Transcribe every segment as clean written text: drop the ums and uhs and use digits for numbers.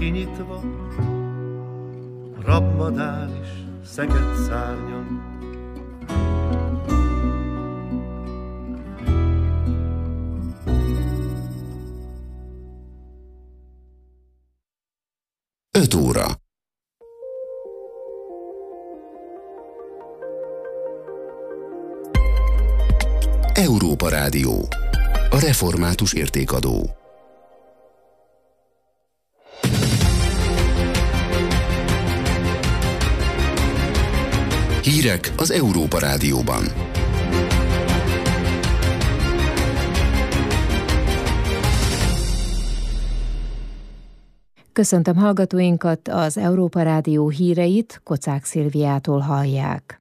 kinyitva, rabmadár is szekett szárnyam. Öt óra. Európa Rádió. A református értékadó. Hírek az Európa Rádióban. Köszöntöm hallgatóinkat, az Európa Rádió híreit Kocák Szilviától hallják.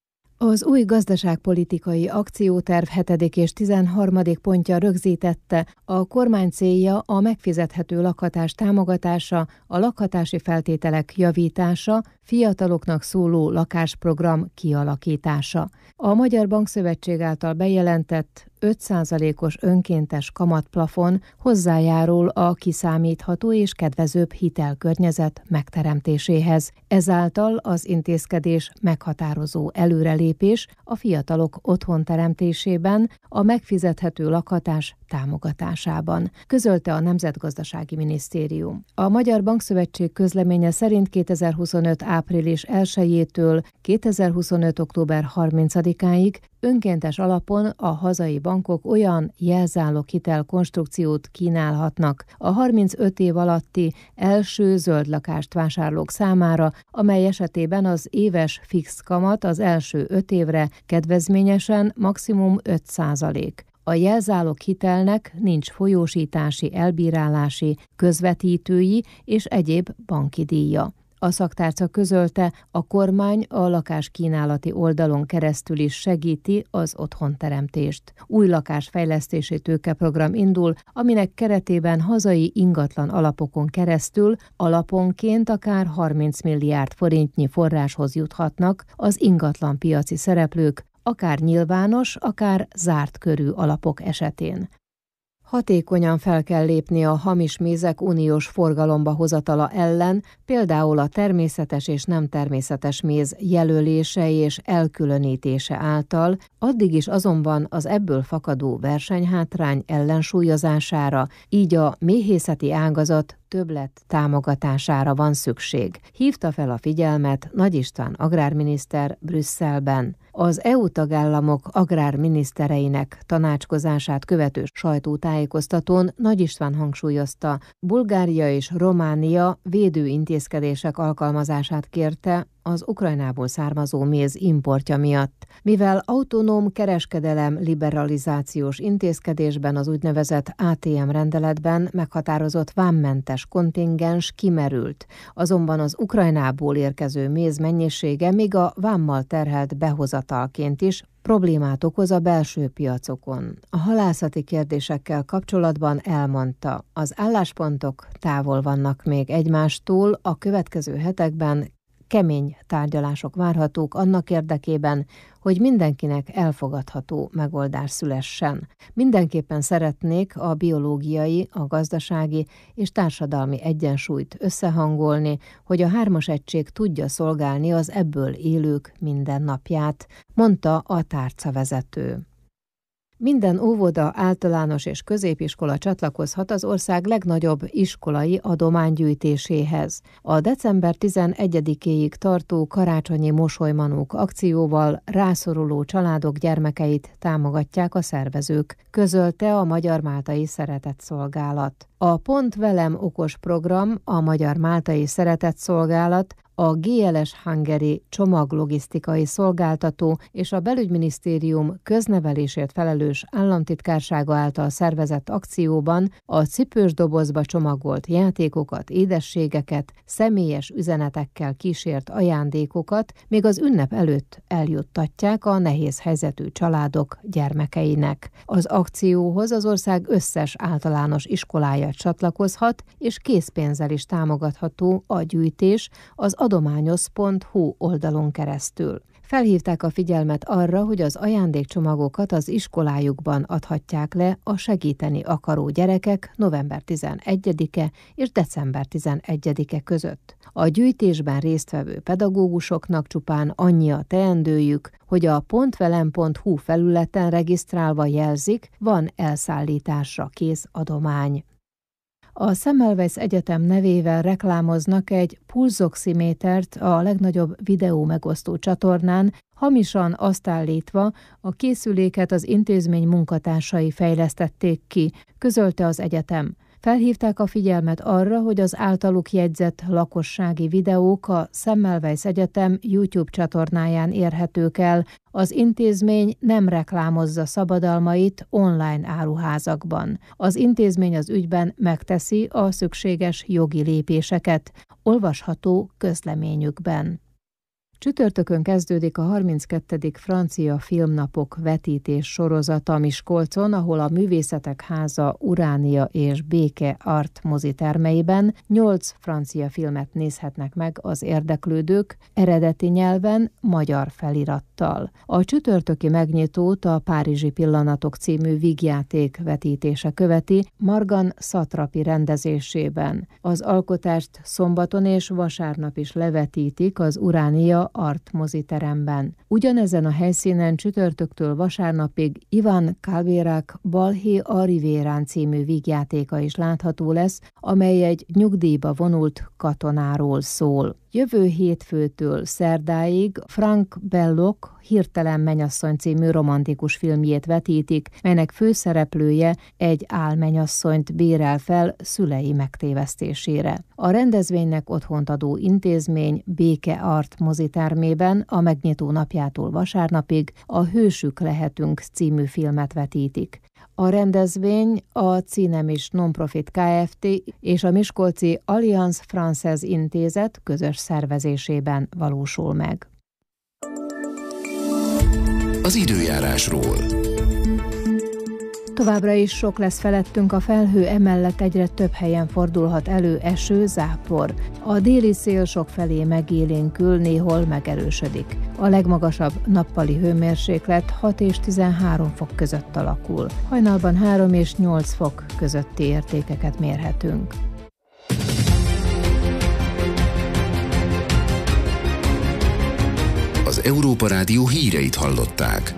Az új gazdaságpolitikai akcióterv 7. és 13. pontja rögzítette, a kormány célja a megfizethető lakhatás támogatása, a lakhatási feltételek javítása, fiataloknak szóló lakásprogram kialakítása. A Magyar Bankszövetség által bejelentett 5%-os önkéntes kamatplafon hozzájárul a kiszámítható és kedvezőbb hitelkörnyezet megteremtéséhez. Ezáltal az intézkedés meghatározó előrelépés a fiatalok otthonteremtésében, a megfizethető lakhatás támogatásában, közölte a Nemzetgazdasági Minisztérium. A Magyar Bankszövetség közleménye szerint 2025. április 1-től 2025. október 30-áig önkéntes alapon a hazai bankok olyan jelzálog hitelkonstrukciót kínálhatnak a 35 év alatti első zöld lakást vásárlók számára, amely esetében az éves fix kamat az első 5 évre kedvezményesen maximum 5%. A jelzálog hitelnek nincs folyósítási, elbírálási, közvetítői és egyéb banki díja. A szaktárca közölte, a kormány a lakáskínálati oldalon keresztül is segíti az otthonteremtést. Új lakásfejlesztési tőkeprogram indul, aminek keretében hazai ingatlan alapokon keresztül alaponként akár 30 milliárd forintnyi forráshoz juthatnak az ingatlan piaci szereplők, akár nyilvános, akár zárt körű alapok esetén. Hatékonyan fel kell lépni a hamis mézek uniós forgalomba hozatala ellen, például a természetes és nem természetes méz jelölése és elkülönítése által, addig is azonban az ebből fakadó versenyhátrány ellensúlyozására, így a méhészeti ágazat többlet támogatására van szükség. Hívta fel a figyelmet Nagy István agrárminiszter Brüsszelben. Az EU tagállamok agrárminisztereinek tanácskozását követő sajtótájékoztatón Nagy István hangsúlyozta, Bulgária és Románia védőintézkedések alkalmazását kérte az Ukrajnából származó méz importja miatt, mivel autonóm kereskedelem liberalizációs intézkedésben az úgynevezett ATM rendeletben meghatározott vámmentes kontingens kimerült, azonban az Ukrajnából érkező méz mennyisége még a vámmal terhelt behozatalként is problémát okoz a belső piacokon. A halászati kérdésekkel kapcsolatban elmondta, az álláspontok távol vannak még egymástól, a következő hetekben kemény tárgyalások várhatók annak érdekében, hogy mindenkinek elfogadható megoldás szülessen. Mindenképpen szeretnék a biológiai, a gazdasági és társadalmi egyensúlyt összehangolni, hogy a 3-as egység tudja szolgálni az ebből élők mindennapját, mondta a tárcavezető. Minden óvoda, általános és középiskola csatlakozhat az ország legnagyobb iskolai adománygyűjtéséhez. A december 11-éig tartó karácsonyi mosolymanók akcióval rászoruló családok gyermekeit támogatják a szervezők, közölte a Magyar Máltai Szeretetszolgálat. A Pont Velem okos program, a Magyar Máltai Szeretetszolgálat, a GLS Hungary csomaglogisztikai szolgáltató és a Belügyminisztérium köznevelésért felelős államtitkársága által szervezett akcióban a cipős dobozba csomagolt játékokat, édességeket, személyes üzenetekkel kísért ajándékokat még az ünnep előtt eljuttatják a nehéz helyzetű családok gyermekeinek. Az akcióhoz az ország összes általános iskolája csatlakozhat, és készpénzzel is támogatható a gyűjtés az adományos.hu oldalon keresztül. felhívták a figyelmet arra, hogy az ajándékcsomagokat az iskolájukban adhatják le a segíteni akaró gyerekek november 11-e és december 11-e között. A gyűjtésben résztvevő pedagógusoknak csupán annyi a teendőjük, hogy a pontvelem.hu felületen regisztrálva jelzik, van elszállításra kész adomány. A Semmelweis Egyetem nevével reklámoznak egy pulzoximétert a legnagyobb videó megosztó csatornán, hamisan azt állítva, a készüléket az intézmény munkatársai fejlesztették ki, közölte az egyetem. Felhívták a figyelmet arra, hogy az általuk jegyzett lakossági videók a Semmelweis Egyetem YouTube csatornáján érhetők el, az intézmény nem reklámozza szabadalmait online áruházakban. Az intézmény az ügyben megteszi a szükséges jogi lépéseket, olvasható közleményükben. Csütörtökön kezdődik a 32. francia filmnapok vetítés sorozata Miskolcon, ahol a Művészetek Háza Uránia és Béke Art mozitermeiben 8 francia filmet nézhetnek meg az érdeklődők eredeti nyelven, magyar felirattal. A csütörtöki megnyitót a Párizsi Pillanatok című vígjáték vetítése követi Margan Satrapi rendezésében. Az alkotást szombaton és vasárnap is levetítik az Uránia Art moziteremben. Ugyanezen a helyszínen csütörtöktől vasárnapig Ivan Calvérak Balhé a Rivérán című vígjátéka is látható lesz, amely egy nyugdíjba vonult katonáról szól. Jövő hétfőtől szerdáig Frank Belloc Hirtelen mennyasszony című romantikus filmjét vetítik, melynek főszereplője egy álmenyasszonyt bérel fel szülei megtévesztésére. A rendezvénynek otthont adó intézmény Béke Art mozitermében a megnyitó napjától vasárnapig a Hősük lehetünk című filmet vetítik. A rendezvény a Cinemis Nonprofit Kft. És a miskolci Alliance Française intézet közös szervezésében valósul meg. Az időjárásról. Továbbra is sok lesz felettünk a felhő, emellett egyre több helyen fordulhat elő eső, zápor. A déli szél sokfelé megélénkül, néhol megerősödik. A legmagasabb nappali hőmérséklet 6 és 13 fok között alakul. Hajnalban 3 és 8 fok közötti értékeket mérhetünk. Az Európa Rádió híreit hallották.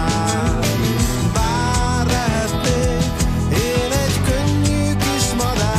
Bár lehetnék én egy könnyű kis madár,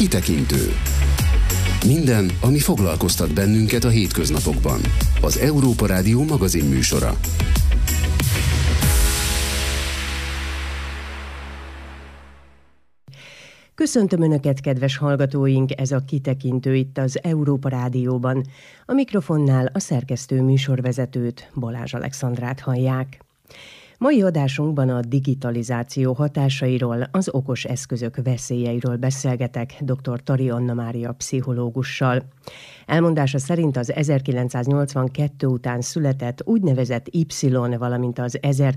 Kitekintő. Minden, ami foglalkoztat bennünket a hétköznapokban. Az Európa Rádió magazin műsora. Köszöntöm Önöket, kedves hallgatóink, ez a Kitekintő itt az Európa Rádióban. A mikrofonnál a szerkesztő műsorvezetőt, Balázs Alexandrát hallják. Mai adásunkban a digitalizáció hatásairól, az okos eszközök veszélyeiről beszélgetek dr. Tari Anna Mária pszichológussal. Elmondása szerint az 1982 után született úgynevezett Y, valamint az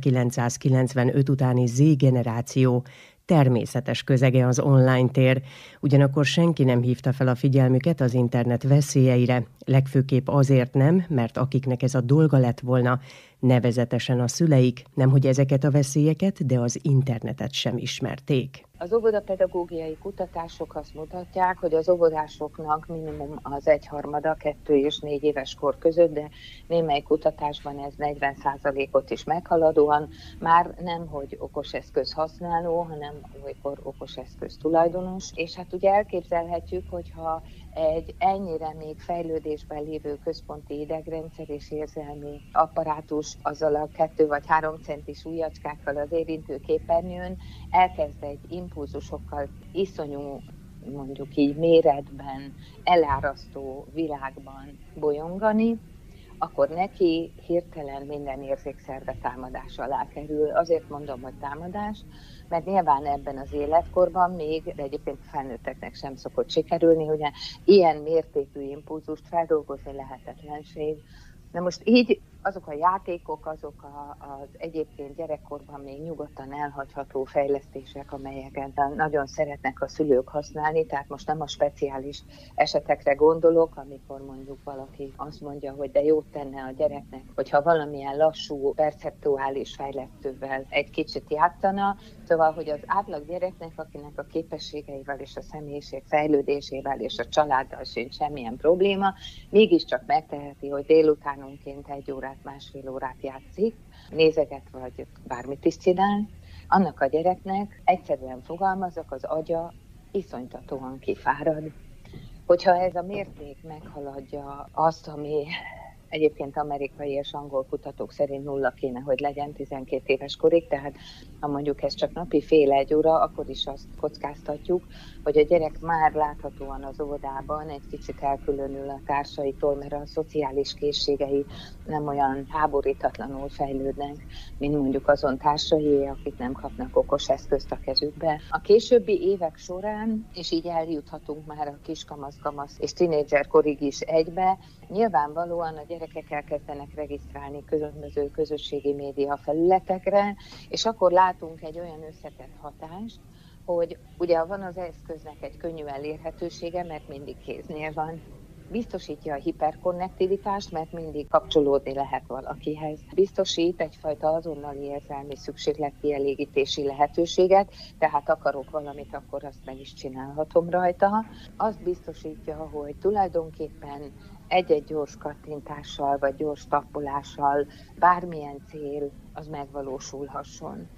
1995 utáni Z generáció természetes közege az online tér, ugyanakkor senki nem hívta fel a figyelmüket az internet veszélyeire, legfőképp azért nem, mert akiknek ez a dolga lett volna, nevezetesen a szüleik, nemhogy ezeket a veszélyeket, de az internetet sem ismerték. Az óvodapedagógiai kutatások azt mutatják, hogy az óvodásoknak minimum az 1/3 2 és 4 éves kor között, de némely kutatásban ez 40%-ot is meghaladóan már nem, hogy okoseszköz használó, hanem olykor okoseszköz tulajdonos. És hát ugye elképzelhetjük, hogyha egy ennyire még fejlődésben lévő központi idegrendszer és érzelmi apparátus azzal a 2 vagy 3 centis ujjacskákkal az érintő képernyőn elkezd egy impulzusokkal iszonyú, mondjuk így méretben, elárasztó világban bolyongani, akkor neki hirtelen minden érzékszerve támadás alá kerül. Azért mondom, hogy támadás, mert nyilván ebben az életkorban még, de egyébként felnőtteknek sem szokott sikerülni, ugye ilyen mértékű impulzust feldolgozni lehetetlenség. Na most így azok a játékok, azok az egyébként gyerekkorban még nyugodtan elhagyható fejlesztések, amelyeket nagyon szeretnek a szülők használni, tehát most nem a speciális esetekre gondolok, amikor mondjuk valaki azt mondja, hogy de jót tenne a gyereknek, hogyha valamilyen lassú, perceptuális fejlesztővel egy kicsit játszana, szóval, hogy az átlag gyereknek, akinek a képességeivel és a személyiség fejlődésével és a családdal sincs semmilyen probléma, mégiscsak megteheti, hogy délutánonként 1 órát, másfél órát játszik, nézeget vagy bármit is csinál, annak a gyereknek egyszerűen fogalmazok, az agya iszonytatóan kifárad. Hogyha ez a mérték meghaladja azt, ami egyébként amerikai és angol kutatók szerint 0 kéne, hogy legyen 12 éves korig, tehát ha mondjuk ez csak napi fél 1 óra, akkor is azt kockáztatjuk, hogy a gyerek már láthatóan az óvodában egy kicsit elkülönül a társaitól, mert a szociális készségei nem olyan háborítatlanul fejlődnek, mint mondjuk azon társai, akik nem kapnak okos eszközt a kezükbe. A későbbi évek során, és így eljuthatunk már a kiskamasz és tínédzser korig is egybe, nyilvánvalóan a gyerekek elkezdenek regisztrálni különböző közösségi média felületekre, és akkor látunk egy olyan összetett hatást, hogy ugye van az eszköznek egy könnyű elérhetősége, mert mindig kéznél van. Biztosítja a hiperkonnektivitást, mert mindig kapcsolódni lehet valakihez. Biztosít egyfajta azonnali érzelmi szükségletkielégítési lehetőséget, tehát akarok valamit, akkor azt meg is csinálhatom rajta. Azt biztosítja, hogy tulajdonképpen egy-egy gyors kattintással vagy gyors tappolással bármilyen cél az megvalósulhasson.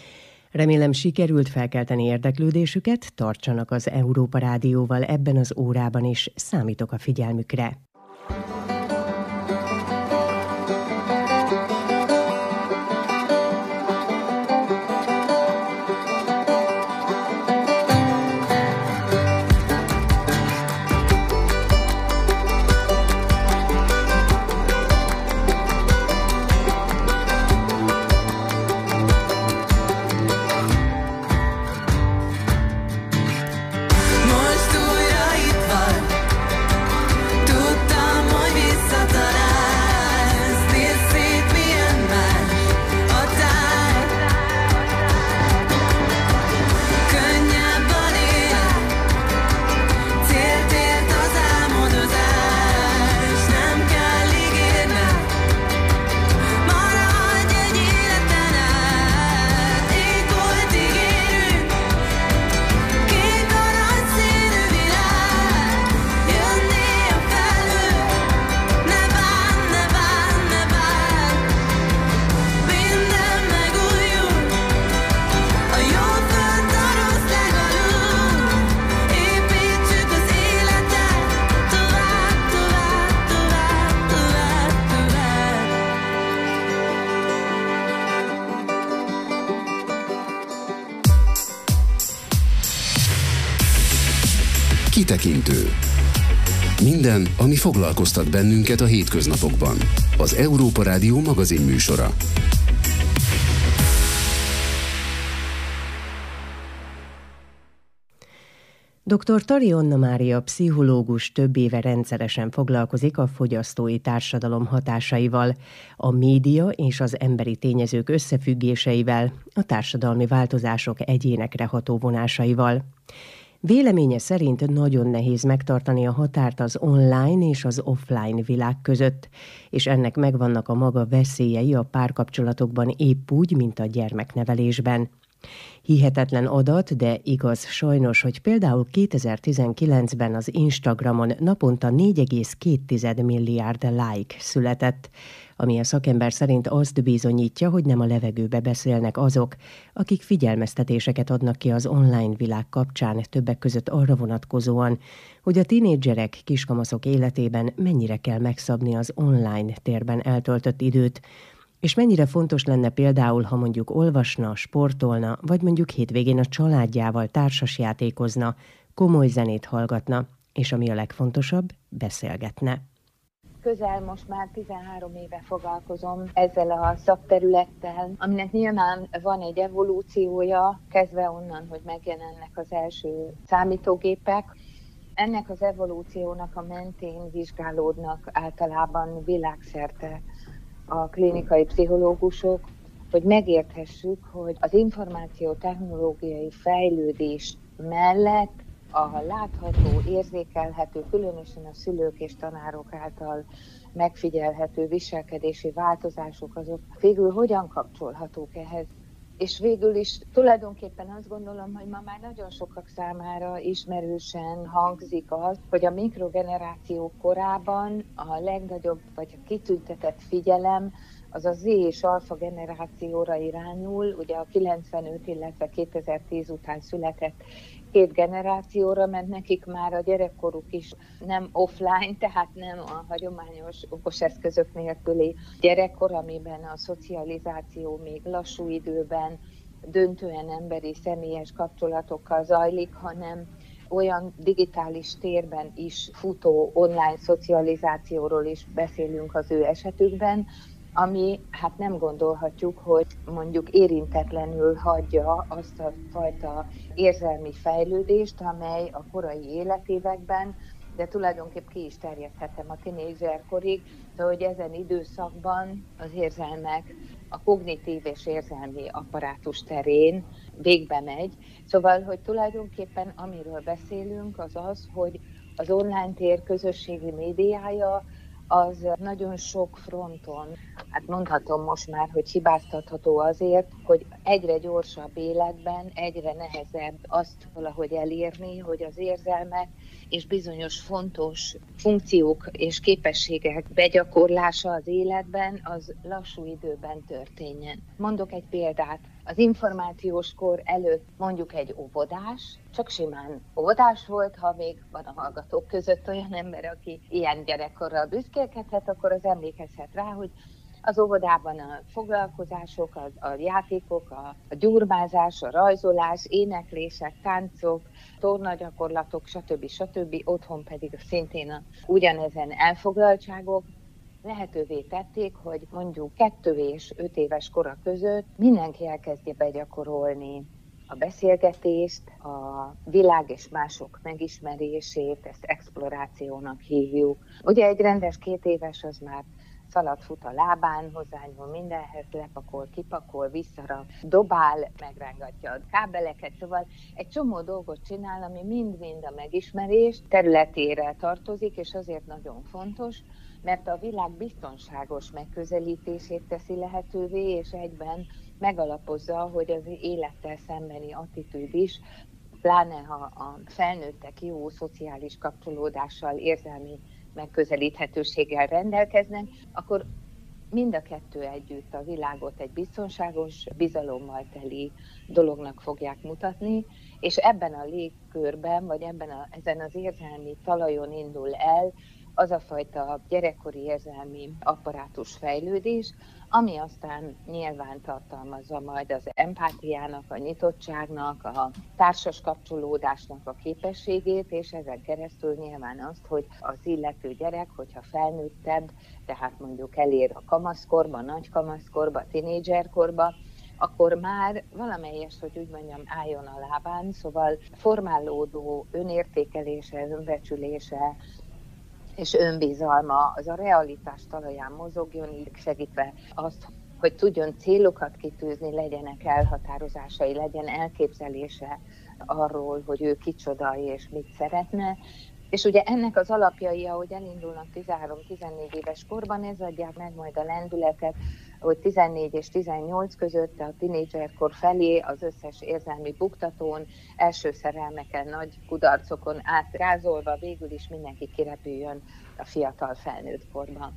Remélem sikerült felkelteni érdeklődésüket, tartsanak az Európa Rádióval ebben az órában is, számítok a figyelmükre. Most újra itt vagy, Kitekintő. Minden, ami foglalkoztat bennünket a hétköznapokban. Az Európa Rádió magazin műsora. Dr. Tari Anna Mária pszichológus több éve rendszeresen foglalkozik a fogyasztói társadalom hatásaival, a média és az emberi tényezők összefüggéseivel, a társadalmi változások egyénekre ható vonásaival. Véleménye szerint nagyon nehéz megtartani a határt az online és az offline világ között, és ennek megvannak a maga veszélyei a párkapcsolatokban épp úgy, mint a gyermeknevelésben. Hihetetlen adat, de igaz sajnos, hogy például 2019-ben az Instagramon naponta 4,2 milliárd like született, ami a szakember szerint azt bizonyítja, hogy nem a levegőbe beszélnek azok, akik figyelmeztetéseket adnak ki az online világ kapcsán, többek között arra vonatkozóan, hogy a tinédzserek, kiskamaszok életében mennyire kell megszabni az online térben eltöltött időt, és mennyire fontos lenne például, ha mondjuk olvasna, sportolna, vagy mondjuk hétvégén a családjával társasjátékozna, komoly zenét hallgatna, és ami a legfontosabb, beszélgetne. Közel most már 13 éve foglalkozom ezzel a szakterülettel, aminek nyilván van egy evolúciója, kezdve onnan, hogy megjelennek az első számítógépek. Ennek az evolúciónak a mentén vizsgálódnak általában világszerte a klinikai pszichológusok, hogy megérthessük, hogy az információ-technológiai fejlődés mellett a látható, érzékelhető, különösen a szülők és tanárok által megfigyelhető viselkedési változások azok végül hogyan kapcsolhatók ehhez. És végül is tulajdonképpen azt gondolom, hogy ma már nagyon sokak számára ismerősen hangzik az, hogy a mikrogeneráció korában a legnagyobb vagy a kitüntetett figyelem az a Z és alfa generációra irányul, ugye a 95, illetve 2010 után született két generációra, mert nekik már a gyerekkoruk is nem offline, tehát nem a hagyományos okos eszközök nélküli gyerekkor, amiben a szocializáció még lassú időben, döntően emberi személyes kapcsolatokkal zajlik, hanem olyan digitális térben is futó online szocializációról is beszélünk az ő esetükben, ami hát nem gondolhatjuk, hogy mondjuk érintetlenül hagyja azt a fajta érzelmi fejlődést, amely a korai életévekben, de tulajdonképp ki is terjedhetem a tinédzserkorig, de hogy ezen időszakban az érzelmek a kognitív és érzelmi apparátus terén végbe megy. Szóval, hogy tulajdonképpen amiről beszélünk, az az, hogy az online tér közösségi médiája az nagyon sok fronton, hát mondhatom most már, hogy hibáztatható azért, hogy egyre gyorsabb életben, egyre nehezebb azt valahogy elérni, hogy az érzelmek és bizonyos fontos funkciók és képességek begyakorlása az életben az lassú időben történjen. Mondok egy példát. Az információs kor előtt mondjuk egy óvodás, csak simán óvodás volt, ha még van a hallgatók között olyan ember, aki ilyen gyerekkorral büszkélkedhet, akkor az emlékezhet rá, hogy az óvodában a foglalkozások, a játékok, a gyurmázás, a rajzolás, éneklések, táncok, tornagyakorlatok, stb. Otthon pedig szintén ugyanezen elfoglaltságok lehetővé tették, hogy mondjuk 2 és 5 éves kora között mindenki elkezdje begyakorolni a beszélgetést, a világ és mások megismerését, ezt explorációnak hívjuk. Ugye egy rendes 2 éves az már szalad, fut a lábán, hozzányúl mindenhez, lepakol, kipakol, visszarak, dobál, megrángatja a kábeleket, szóval egy csomó dolgot csinál, ami mind-mind a megismerés területére tartozik, és azért nagyon fontos, mert a világ biztonságos megközelítését teszi lehetővé, és egyben megalapozza, hogy az élettel szembeni attitűd is, pláne ha a felnőttek jó szociális kapcsolódással, érzelmi megközelíthetőséggel rendelkeznek, akkor mind a kettő együtt a világot egy biztonságos, bizalommal teli dolognak fogják mutatni, és ebben a légkörben, vagy ezen az érzelmi talajon indul el az a fajta gyerekkori érzelmi apparátus fejlődés, ami aztán nyilván tartalmazza majd az empátiának, a nyitottságnak, a társas kapcsolódásnak a képességét, és ezen keresztül nyilván azt, hogy az illető gyerek, hogyha felnőttebb, tehát mondjuk elér a kamaszkorba, nagy kamaszkorba, tinédzserkorba, akkor már valamelyest, hogy úgy mondjam, álljon a lábán, szóval formálódó önértékelése, önbecsülése és önbizalma, az a realitás talaján mozogjon, így segítve azt, hogy tudjon célokat kitűzni, legyenek elhatározásai, legyen elképzelése arról, hogy ő kicsoda és mit szeretne. És ugye ennek az alapjai, ahogy elindulnak 13-14 éves korban, ez adják meg majd a lendületet, hogy 14 és 18 között a tinédzserkor felé az összes érzelmi buktatón, első szerelmeken, nagy kudarcokon átrázolva végül is mindenki kirepüljön a fiatal felnőtt korban.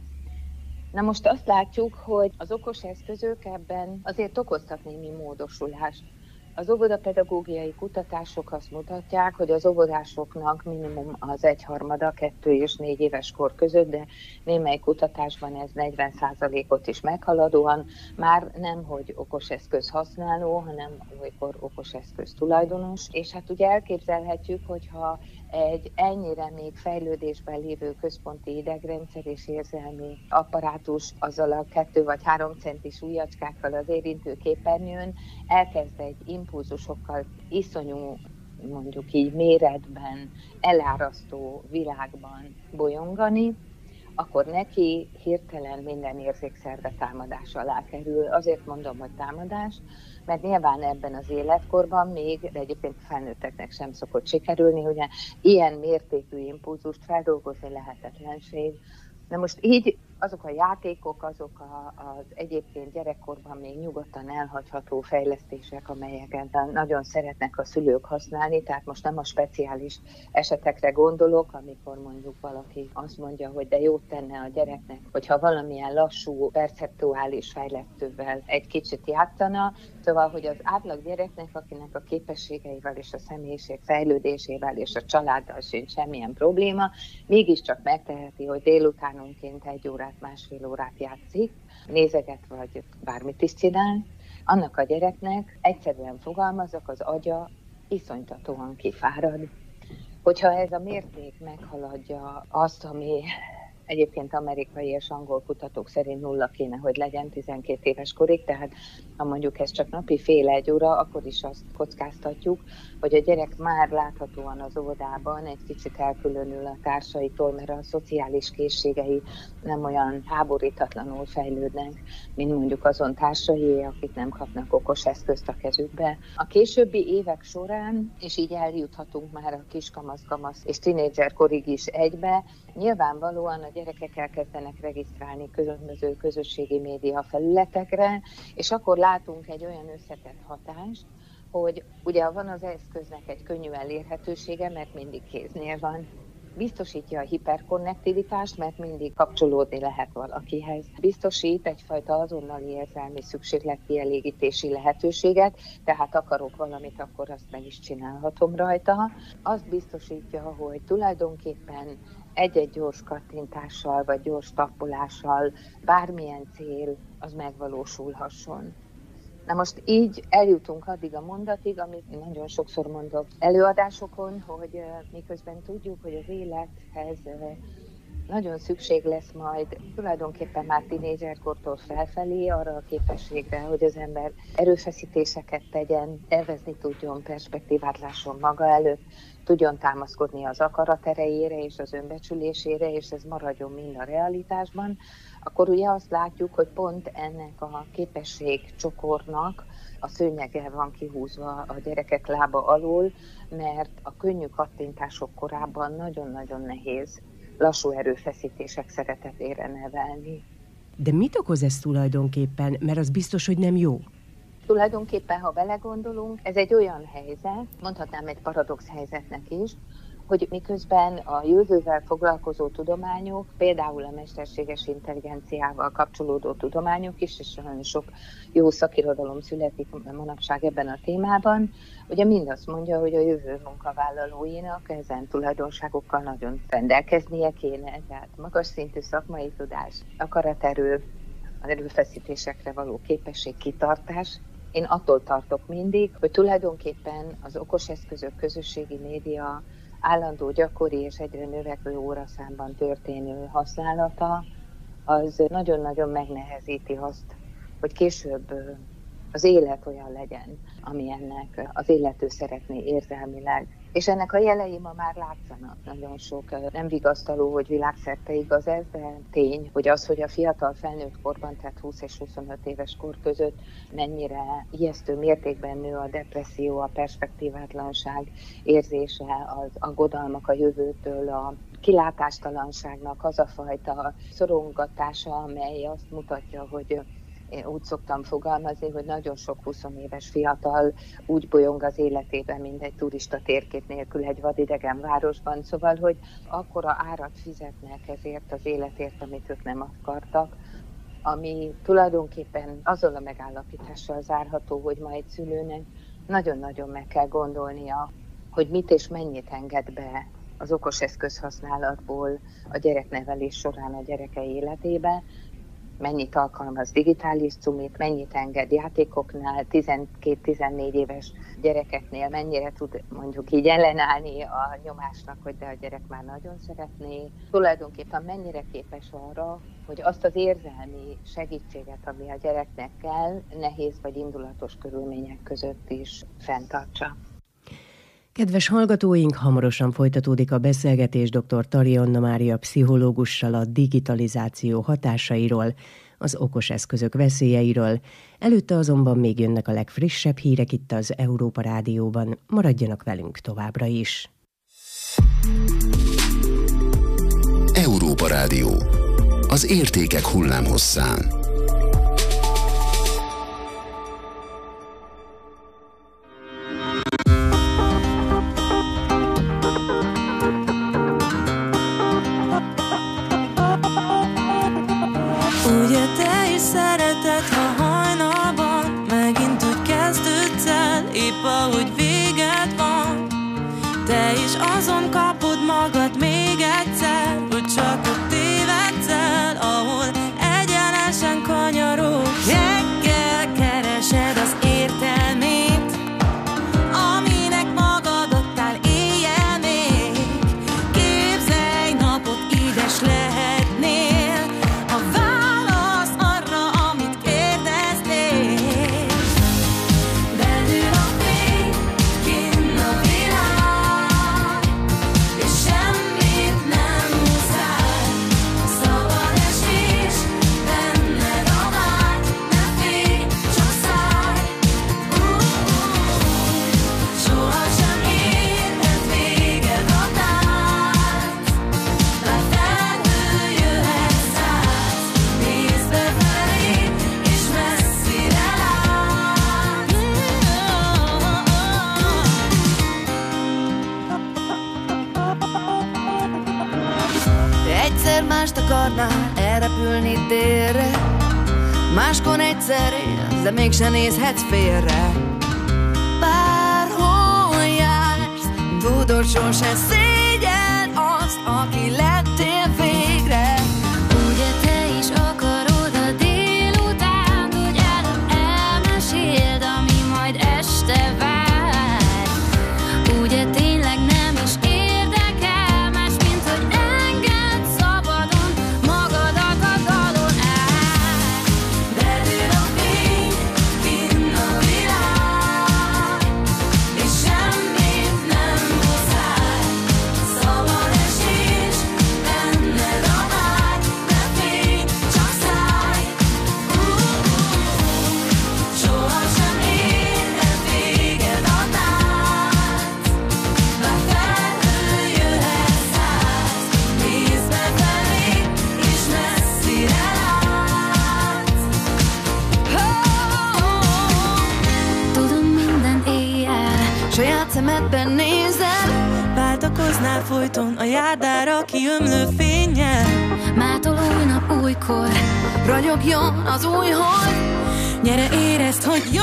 Na most azt látjuk, hogy az okos eszközök ebben azért okoztak némi módosulást. Az óvodapedagógiai kutatások azt mutatják, hogy az óvodásoknak minimum az 1/3 2 és 4 éves kor között, de némely kutatásban ez 40%-ot is meghaladóan már nem, hogy okoseszköz használó, hanem olykor okoseszköz tulajdonos. És hát ugye elképzelhetjük, hogyha egy ennyire még fejlődésben lévő központi idegrendszer és érzelmi apparátus azzal a 2 vagy 3 centis ujjacskákkal az érintő képernyőn elkezd egy impulzusokkal iszonyú, mondjuk így méretben, elárasztó világban bolyongani, akkor neki hirtelen minden érzékszerve támadás alá kerül. Azért mondom, hogy támadás, mert nyilván ebben az életkorban még, de egyébként felnőtteknek sem szokott sikerülni, ugye ilyen mértékű impulzust feldolgozni lehetetlenség. Na most így azok a játékok, azok az egyébként gyerekkorban még nyugodtan elhagyható fejlesztések, amelyeket nagyon szeretnek a szülők használni, tehát most nem a speciális esetekre gondolok, amikor mondjuk valaki azt mondja, hogy de jót tenne a gyereknek, hogyha valamilyen lassú, perceptuális fejlesztővel egy kicsit játszana, szóval, hogy az átlag gyereknek, akinek a képességeivel és a személyiség fejlődésével és a családdal sincs semmilyen probléma, mégiscsak megteheti, hogy délutánonként 1 órát, másfél órát játszik, nézeget vagy bármit is csinál, annak a gyereknek egyszerűen fogalmazok, az agya iszonytatóan kifárad. Hogyha ez a mérték meghaladja azt, ami egyébként amerikai és angol kutatók szerint 0 kéne, hogy legyen 12 éves korig, tehát ha mondjuk ez csak napi fél 1 óra, akkor is azt kockáztatjuk, hogy a gyerek már láthatóan az óvodában egy kicsit elkülönül a társaitól, mert a szociális készségei nem olyan háborítatlanul fejlődnek, mint mondjuk azon társai, akik nem kapnak okos eszközt a kezükbe. A későbbi évek során, és így eljuthatunk már a kiskamasz és tinédzserkorig is egybe, nyilvánvalóan a gyerekek elkezdenek regisztrálni különböző közösségi média felületekre, és akkor látunk egy olyan összetett hatást, hogy ugye van az eszköznek egy könnyű elérhetősége, mert mindig kéznél van. Biztosítja a hiperkonnektivitást, mert mindig kapcsolódni lehet valakihez. Biztosít egyfajta azonnali érzelmi szükségletkielégítési lehetőséget, tehát akarok valamit, akkor azt meg is csinálhatom rajta. Azt biztosítja, hogy tulajdonképpen egy-egy gyors kattintással vagy gyors tappolással bármilyen cél az megvalósulhasson. Na most így eljutunk addig a mondatig, amit nagyon sokszor mondok előadásokon, hogy miközben tudjuk, hogy az élethez nagyon szükség lesz majd tulajdonképpen már tinédzserkortól felfelé arra a képességre, hogy az ember erőfeszítéseket tegyen, tervezni tudjon, perspektívát lásson maga előtt, tudjon támaszkodni az akarat erejére és az önbecsülésére, és ez maradjon mind a realitásban, akkor ugye azt látjuk, hogy pont ennek a képességcsokornak a szőnyege van kihúzva a gyerekek lába alól, mert a könnyű kattintások korában nagyon-nagyon nehéz lassú erőfeszítések szeretetére nevelni. De mit okoz ez tulajdonképpen? Mert az biztos, hogy nem jó. Tulajdonképpen, ha belegondolunk, ez egy olyan helyzet, mondhatnám egy paradox helyzetnek is, hogy miközben a jövővel foglalkozó tudományok, például a mesterséges intelligenciával kapcsolódó tudományok is, és nagyon sok jó szakirodalom születik manapság ebben a témában, ugye mind azt mondja, hogy a jövő munkavállalóinak ezen tulajdonságokkal nagyon rendelkeznie kéne, tehát magas szintű szakmai tudás, akaraterő, az erőfeszítésekre való képesség, kitartás. Én attól tartok mindig, hogy tulajdonképpen az okos eszközök, közösségi média állandó, gyakori és egyre növekvő óraszámban történő használata, az nagyon-nagyon megnehezíti azt, hogy később az élet olyan legyen, amilyennek az illető szeretné érzelmileg. És ennek a jelei ma már látszanak nagyon sok. Nem vigasztaló, hogy világszerte igaz ez, de tény, hogy az, hogy a fiatal felnőtt korban, tehát 20 és 25 éves kor között mennyire ijesztő mértékben nő a depresszió, a perspektívátlanság érzése, az aggodalmak a jövőtől, a kilátástalanságnak az a fajta szorongatása, amely azt mutatja, hogy én úgy szoktam fogalmazni, hogy nagyon sok 20 éves fiatal úgy bolyong az életében, mint egy turista térkép nélkül egy vadidegen városban. Szóval, hogy akkora árat fizetnek ezért az életért, amit ők nem akartak, ami tulajdonképpen azzal a megállapítással zárható, hogy ma egy szülőnek nagyon-nagyon meg kell gondolnia, hogy mit és mennyit enged be az okos eszközhasználatból a gyereknevelés során a gyereke életébe, mennyit alkalmaz digitális cumit, mennyit enged játékoknál, 12-14 éves gyerekeknél mennyire tud mondjuk így ellenállni a nyomásnak, hogy de a gyerek már nagyon szeretné. Tulajdonképpen mennyire képes arra, hogy azt az érzelmi segítséget, ami a gyereknek kell, nehéz vagy indulatos körülmények között is fenntartsa. Kedves hallgatóink, hamarosan folytatódik a beszélgetés dr. Tari Anna Mária pszichológussal a digitalizáció hatásairól, az okos eszközök veszélyeiről. Előtte azonban még jönnek a legfrissebb hírek itt az Európa Rádióban. Maradjanak velünk továbbra is. Európa Rádió. Az értékek hullámhosszán. Ahogy véget van, te is azon kapod magad még egyszer, hogy csak ott tévedsz el, ahol egyenesen kanyarod. Reggel keresed az értelmét, aminek magad adtál éjjel még. Képzelj napot, édes lehetnél, a válasz arra, amit kérdeztél. Belül a fény, kinn a világ, és semmit nem muszáj. Szabad esés, benned a vágy, ne félj, csak szállj. Sohasem érhet véget a tánc, bár felhő jöhet száz. Nézd befelé, és messzire látsz. Te egyszer mást akarnál, elrepülni délre, máskor egyszer élsz, de mégsem nézhetsz félre. Bárhol jársz, tudod, sose szégyen azt, aki lettél végre. Ugye te is akarod a délutánt, hogy előbb elmeséld, ami majd este vár. Ugye tényleg nem is érdekel más, mint hogy engedd szabadon magadat a dalon át. Belül a fény, kinn a világ, és semmit nem muszáj. Szabad esés, Húznál folyton a járdára kiömlő fénnyel. Mától új nap újkor ragyogjon az új hold. Gyere érezd, hogy jó.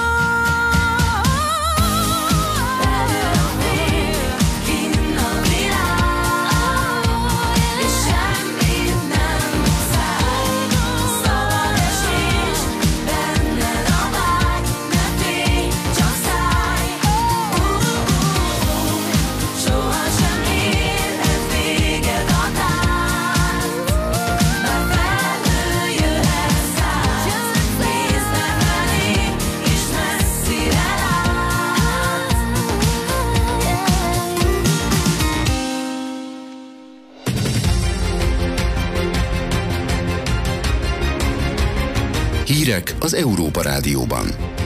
Hírek az Európa Rádióban.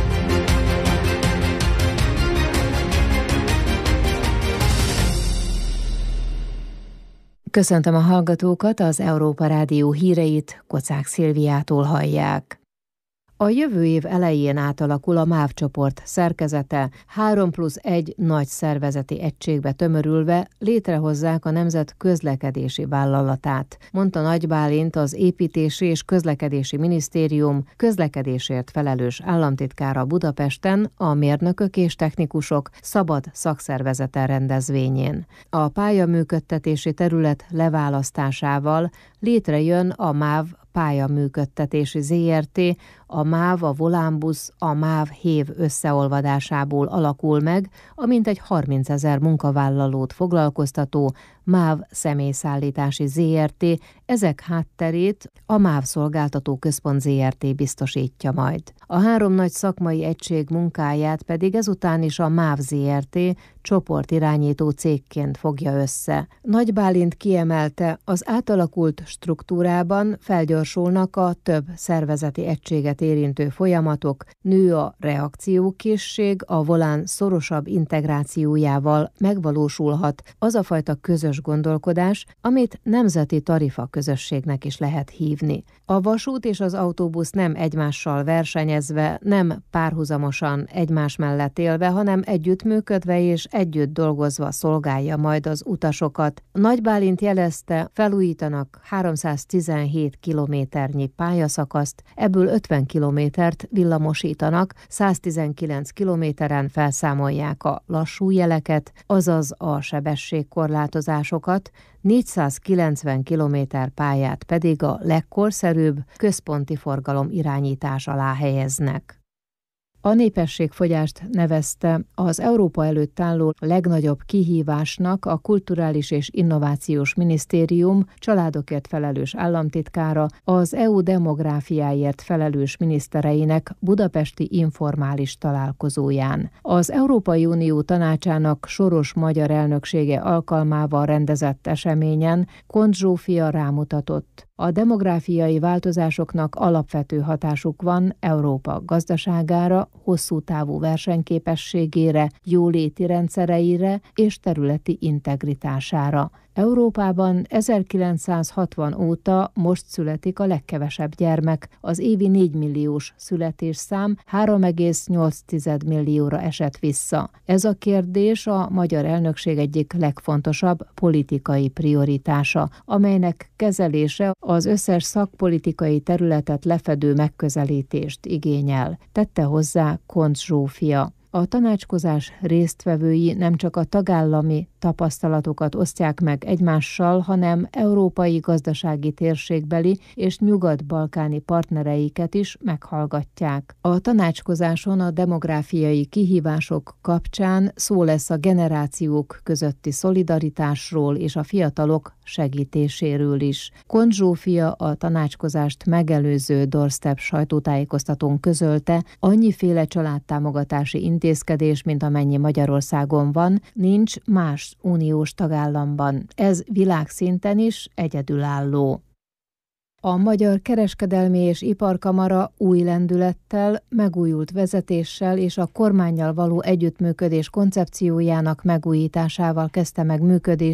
Köszöntöm a hallgatókat, az Európa Rádió híreit Kocák Szilviától hallják. A jövő év elején átalakul a MÁV csoport szerkezete, 3+1 nagy szervezeti egységbe tömörülve létrehozzák a Nemzet Közlekedési Vállalatát, mondta Nagy Bálint, az Építési és Közlekedési Minisztérium közlekedésért felelős államtitkára Budapesten a Mérnökök és Technikusok Szabad Szakszervezete rendezvényén. A pályaműködtetési terület leválasztásával létrejön a MÁV pályaműködtetési ZRT, a MÁV, a Volánbusz, a MÁV Hév összeolvadásából alakul meg, a mintegy 30 000 munkavállalót foglalkoztató MÁV személyszállítási ZRT, ezek hátterét a MÁV Szolgáltató Központ ZRT biztosítja majd. A 3 nagy szakmai egység munkáját pedig ezután is a MÁV ZRT csoportirányító cégként fogja össze. Nagy Bálint kiemelte, az átalakult struktúrában felgyorsulnak a több szervezeti egységet érintő folyamatok, nő a reakciókészség, a volán szorosabb integrációjával megvalósulhat az a fajta közös gondolkodás, amit nemzeti tarifa közösségnek is lehet hívni. A vasút és az autóbusz nem egymással versenyezve, nem párhuzamosan egymás mellett élve, hanem együttműködve és együtt dolgozva szolgálja majd az utasokat. Nagy Bálint jelezte, felújítanak 317 kilométernyi pályaszakaszt, ebből 50 kilométert villamosítanak, 119 kilométeren felszámolják a lassú jeleket, azaz a sebességkorlátozásokat, 490 kilométer pályát pedig a legkorszerűbb központi forgalom irányítás alá helyeznek. A népességfogyást nevezte az Európa előtt álló legnagyobb kihívásnak a Kulturális és Innovációs Minisztérium családokért felelős államtitkára, az EU demográfiáért felelős minisztereinek budapesti informális találkozóján. Az Európai Unió Tanácsának soros magyar elnöksége alkalmával rendezett eseményen Kont Zsófia rámutatott: a demográfiai változásoknak alapvető hatásuk van Európa gazdaságára, hosszú távú versenyképességére, jóléti rendszereire és területi integritására. Európában 1960 óta most születik a legkevesebb gyermek, az évi 4 milliós születésszám 3,8 millióra esett vissza. Ez a kérdés a magyar elnökség egyik legfontosabb politikai prioritása, amelynek kezelése az összes szakpolitikai területet lefedő megközelítést igényel, tette hozzá Kont Zsófia. A tanácskozás résztvevői nem csak a tagállami tapasztalatokat osztják meg egymással, hanem európai gazdasági térségbeli és nyugat-balkáni partnereiket is meghallgatják. A tanácskozáson a demográfiai kihívások kapcsán szó lesz a generációk közötti szolidaritásról és a fiatalok segítéséről is. Kont Zsófia a tanácskozást megelőző doorstep sajtótájékoztatón közölte, annyiféle családtámogatási intézkedés, mint amennyi Magyarországon van, nincs más uniós tagállamban. Ez világszinten is egyedülálló. A Magyar Kereskedelmi és Iparkamara új lendülettel, megújult vezetéssel és a kormánnyal való együttműködés koncepciójának megújításával kezdte meg működését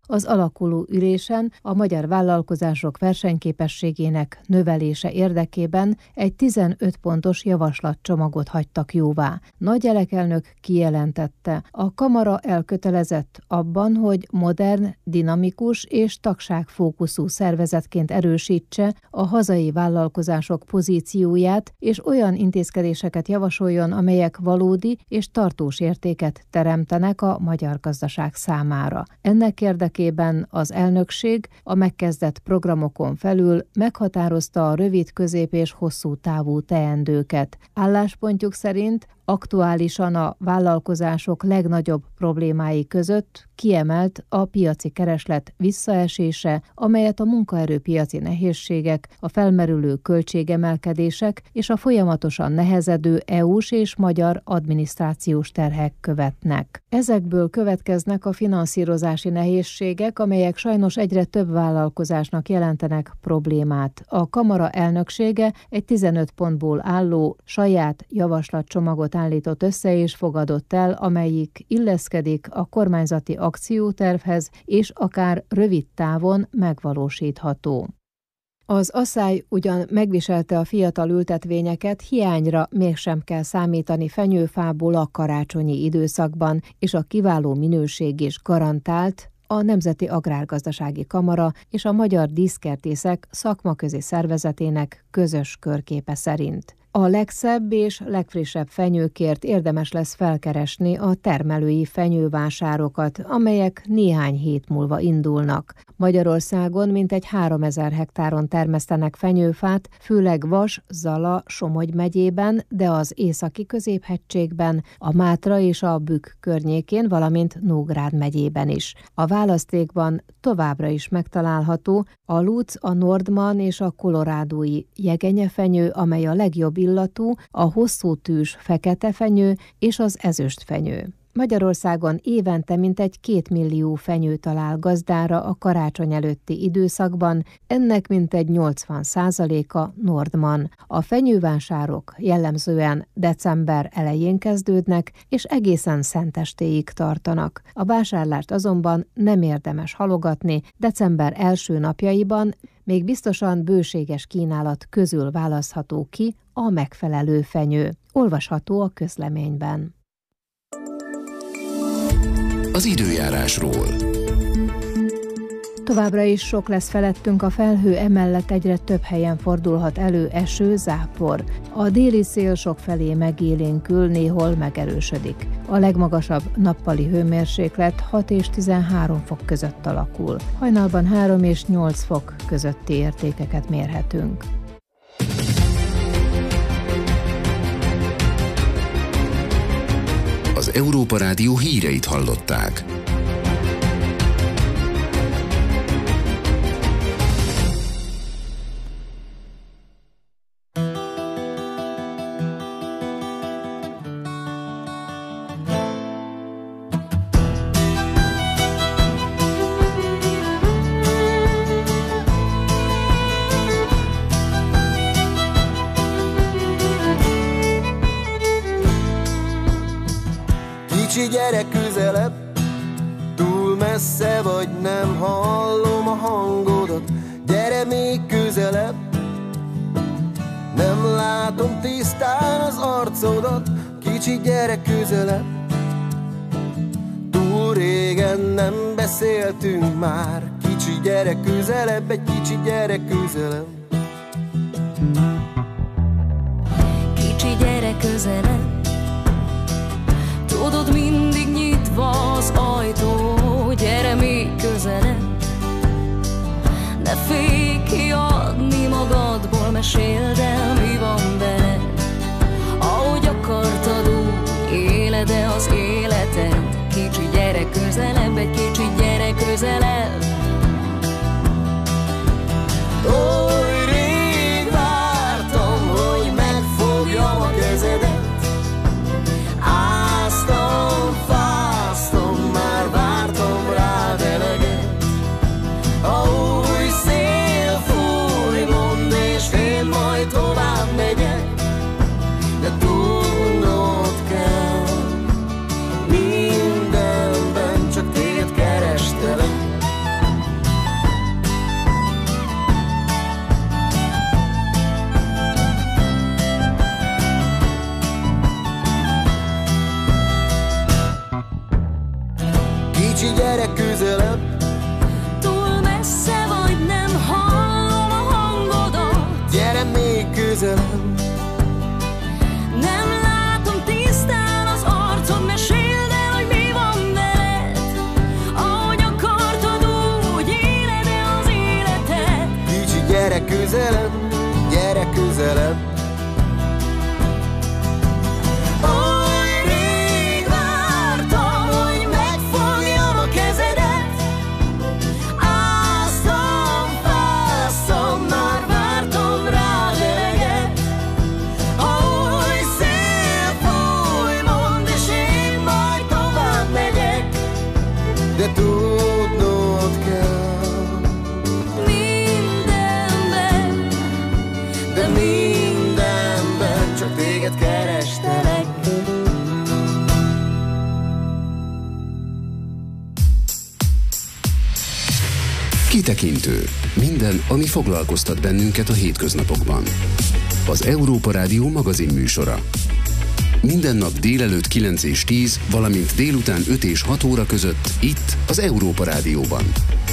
az alakuló ülésen a magyar vállalkozások versenyképességének növelése érdekében egy 15 pontos javaslatcsomagot hagytak jóvá. Nagy Elek elnök kijelentette, a kamara elkötelezett abban, hogy modern, dinamikus és tagságfókuszú szervezetként erősítse a hazai vállalkozások pozícióját, és olyan intézkedéseket javasoljon, amelyek valódi és tartós értéket teremtenek a magyar gazdaság számára. Ennek érdekében az elnökség a megkezdett programokon felül meghatározta a rövid, közép és hosszú távú teendőket. Álláspontjuk szerint aktuálisan a vállalkozások legnagyobb problémái között kiemelt a piaci kereslet visszaesése, amelyet a munkaerőpiaci nehézségek, a felmerülő költségemelkedések és a folyamatosan nehezedő EU-s és magyar adminisztrációs terhek követnek. Ezekből következnek a finanszírozási nehézségek, amelyek sajnos egyre több vállalkozásnak jelentenek problémát. A kamara elnöksége egy 15 pontból álló saját javaslatcsomagot állított össze és fogadott el, amelyik illeszkedik a kormányzati akciótervhez, és akár rövid távon megvalósítható. Az asszály ugyan megviselte a fiatal ültetvényeket, hiányra mégsem kell számítani fenyőfából a karácsonyi időszakban, és a kiváló minőség is garantált a Nemzeti Agrárgazdasági Kamara és a Magyar Díszkertészek szakmaközi szervezetének közös körképe szerint. A legszebb és legfrissebb fenyőkért érdemes lesz felkeresni a termelői fenyővásárokat, amelyek néhány hét múlva indulnak. Magyarországon mintegy 3000 hektáron termesztenek fenyőfát, főleg Vas, Zala, Somogy megyében, de az északi középhegységben, a Mátra és a Bükk környékén, valamint Nógrád megyében is. A választékban továbbra is megtalálható a Lutz, a Nordman és a kolorádói jegenyefenyő, amely a legjobb illatú, a hosszú tűs fekete fenyő és az ezüstfenyő. Magyarországon évente mintegy 2 millió fenyő talál gazdára a karácsony előtti időszakban, ennek mintegy 80%-a Nordman. A fenyővásárok jellemzően december elején kezdődnek, és egészen szentestéig tartanak. A vásárlást azonban nem érdemes halogatni, december első napjaiban még biztosan bőséges kínálat közül választható ki a megfelelő fenyő. Olvasható a közleményben. Az időjárásról. Továbbra is sok lesz felettünk a felhő, emellett egyre több helyen fordulhat elő eső, zápor. A déli szél sokfelé megélénkül, néhol megerősödik. A legmagasabb nappali hőmérséklet 6 és 13 fok között alakul. Hajnalban 3 és 8 fok közötti értékeket mérhetünk. Az Európa Rádió híreit hallották. Kicsi gyerek közelebb, túl messze vagy, nem hallom a hangodat. Gyere még közelebb, nem látom tisztán az arcodat. Kicsi gyerek közelebb, túl régen nem beszéltünk már. Kicsi gyerek közelebb, egy kicsi gyerek közelebb. Kicsi gyerek közelebb, tudod, mindig nyitva az ajtó, gyere még közelebb. Ne félj kiadni magadból, meséld el, mi van veled. Ahogy akartad, úgy éled-e az életed. Kicsi gyerek közelebb, egy kicsi gyerek közelebb. Oly rég vártam, hogy megfogjam a kezedet. Fáztam, már vártam rád eleget. A új szél fúj, mondd, és én majd tovább megyek. De tudnod kell, mindenben csak téged kell. Gyere közelebb, gyere közelebb. Oly rég vártam, hogy megfogjam a kezedet. Áztam, fáztam, már vártam rád eleget. Oly szél fúj, mondd, és én majd tovább megyek. De tudnod kell mindenben, de mindenben csak téged kerestelek. Kitekintő. Minden, ami foglalkoztat bennünket a hétköznapokban. Az Európa Rádió magazinműsora. Minden nap délelőtt 9 és 10, valamint délután 5 és 6 óra között itt az Európa Rádióban.